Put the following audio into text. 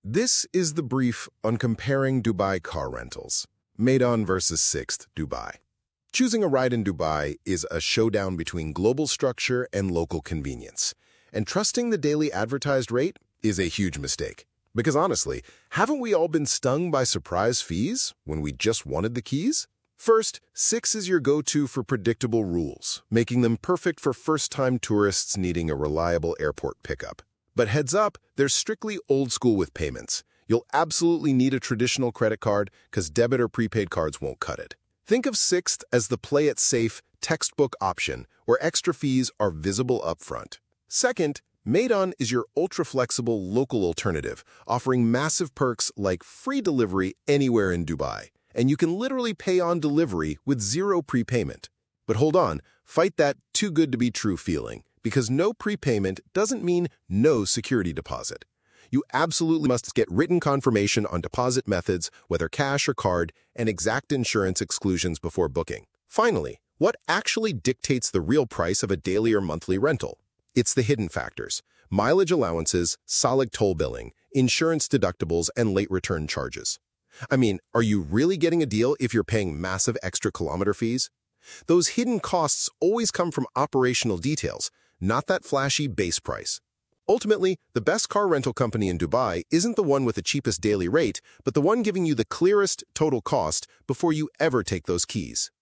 This is the brief on comparing Dubai car rentals. Maidan versus Sixt Dubai. Choosing a ride in Dubai is a showdown between global structure and local convenience. And trusting the daily advertised rate is a huge mistake. Because honestly, haven't we all been stung by surprise fees when we just wanted the keys? First, Sixt is your go-to for predictable rules, making them perfect for first-time tourists needing a reliable airport pickup. But heads up, they're strictly old school with payments. You'll absolutely need a traditional credit card because debit or prepaid cards won't cut it. Think of Sixt as the play-it-safe, textbook option where extra fees are visible upfront. Second, Maidan is your ultra-flexible local alternative, offering massive perks like free delivery anywhere in Dubai. And you can literally pay on delivery with zero prepayment. But hold on, fight that too good to be true feeling, because no prepayment doesn't mean no security deposit. You absolutely must get written confirmation on deposit methods, whether cash or card, and exact insurance exclusions before booking. Finally, what actually dictates the real price of a daily or monthly rental? It's the hidden factors: mileage allowances, solid toll billing, insurance deductibles, and late return charges. I mean, are you really getting a deal if you're paying massive extra kilometer fees? Those hidden costs always come from operational details, not that flashy base price. Ultimately, the best car rental company in Dubai isn't the one with the cheapest daily rate, but the one giving you the clearest total cost before you ever take those keys.